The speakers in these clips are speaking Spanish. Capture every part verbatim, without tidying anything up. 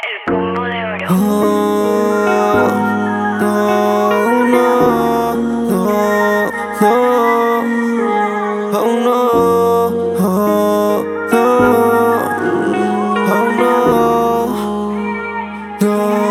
El combo de oro. Oh, no, no, no, no, oh no, oh, no, oh no, no.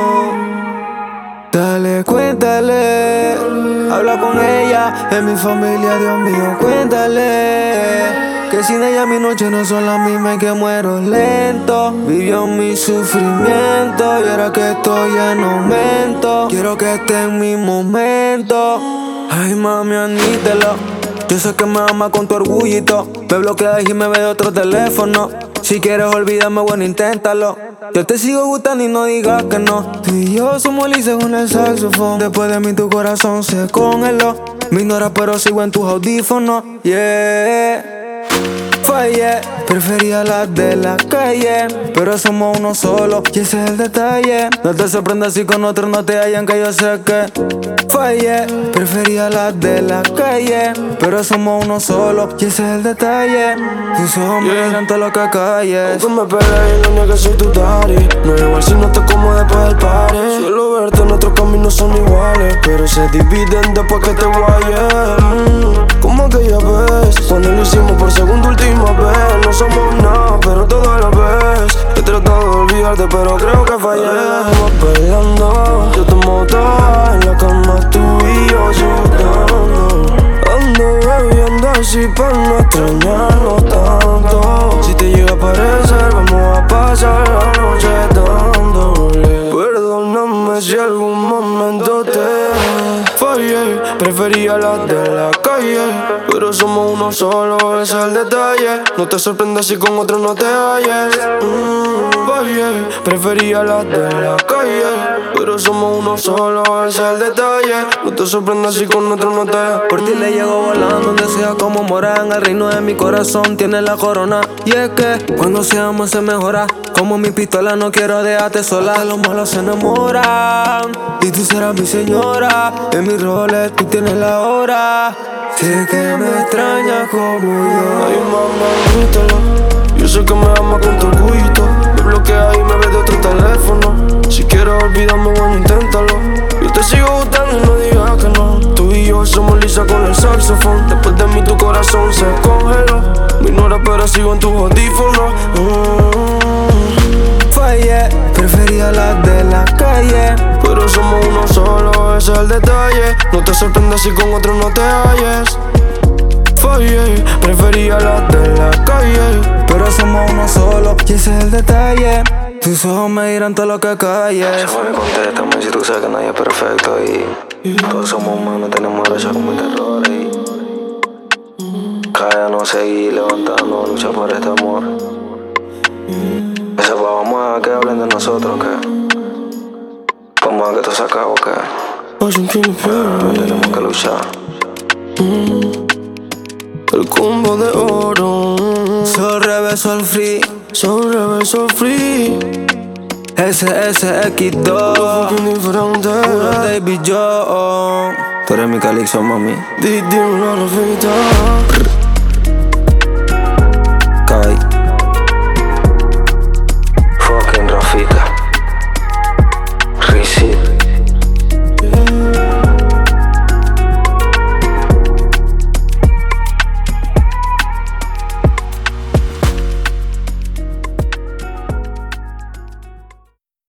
Dale, cuéntale, habla con ella, es mi familia, Dios mío, cuéntale. Que sin ella mis noches no son las mismas y que muero lento. Vivió mi sufrimiento y ahora que estoy en aumento, quiero que esté en mi momento. Ay mami, admítelo, yo sé que me ama con tu orgullito. Me bloqueas y me ve de otro teléfono. Si quieres olvidarme, bueno, inténtalo. Yo te sigo gustando y no digas que no. Tú y yo somos lices con el saxofón. Después de mí tu corazón se congeló. Me ignora pero sigo en tus audífonos. Yeah. Fallé, prefería las de la calle, pero somos uno solo y ese es el detalle. No te sorprendas si con otros no te hallan, que yo sé que fallé, prefería las de la calle, pero somos uno solo y ese es el detalle. Tus ojos me dirán todo lo que calles. Aunque me pelees y no niegues soy tu daddy. No es igual si no te como después del party. Suelo verte, nuestros caminos son iguales, pero se dividen después que te guayes. mm, Como aquella vez, cuando lo hicimos por segunda última vez. No somos nada, pero todo a la vez. He tratado de olvidarte, pero creo que fallé. Estamos peleando, yo te moto en la cama, tú y yo sudando. Ando bebiendo así para no extrañarnos tanto. Si te llega a parecer, vamos a pasar la noche dándole. Perdóname si algún momento te fallé. Prefería las de la calle, pero somos uno solo, ese es el detalle. No te sorprendas si con otro no te halles. mm, Fallé, prefería las de la calle, pero somos uno solo, ese es el detalle. No te sorprendas si con otro no te halles. Por ti le llego volando donde sea como mora. En el reino de mi corazón tiene la corona. Y es que cuando se ama se mejora. Como mi pistola no quiero dejarte sola. Los malos se enamoran y tú serás mi señora. En mis roles tú tienes la hora. Sé que me extrañas como yo. Ay mamá, admítelo, yo sé que me ama con tu orgullito. Me bloquea y me ve de otro teléfono. Si quieres olvidarme, bueno, inténtalo. Yo te sigo gustando y no digas que no. Tú y yo somos lisas con el saxofón. Después de mí tu corazón se congeló. Me ignora pero sigo en tus audífonos. mm. Fallé, prefería las de la calle, Pero somos uno solo, ese es el detalle. No te sorprendas si con otro no te halles. Fallé, prefería las de la calle, pero somos uno solo y ese es el detalle. Tus ojos me dirán todo lo que calles. Se fue, contéstame si tú sabes que nadie es perfecto y todos somos humanos, tenemos derecho a cometer errores y cada día no seguir levantando, lucha por este amor. Ese pa' vamos a que hablen de nosotros, que vamos a que esto se acabe, que pero tenemos que luchar. El combo de oro, Sol, reverso, el free, Sol, reverso, free. S S X dos, Fucking diferente. puro David Jones. Tú eres mi calixto, mami. Di, di una rafita.